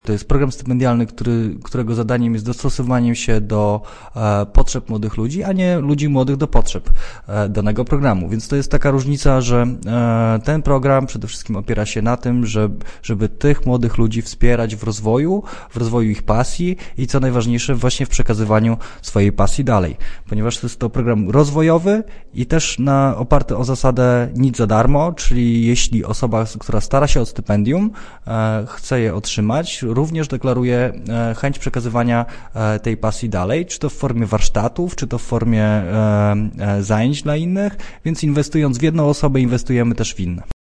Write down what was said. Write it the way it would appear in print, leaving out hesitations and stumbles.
To jest program stypendialny, którego zadaniem jest dostosowanie się do potrzeb młodych ludzi, a nie ludzi młodych do potrzeb danego programu. Więc to jest taka różnica, że ten program przede wszystkim opiera się na tym, żeby tych młodych ludzi wspierać w rozwoju ich pasji i co najważniejsze właśnie w przekazywaniu swojej pasji dalej. Ponieważ to jest to program rozwojowy i też oparty o zasadę nic za darmo, czyli jeśli osoba, która stara się o stypendium, chce je otrzymać, również deklaruje chęć przekazywania tej pasji dalej, czy to w formie warsztatów, czy to w formie zajęć dla innych, więc inwestując w jedną osobę, inwestujemy też w inne.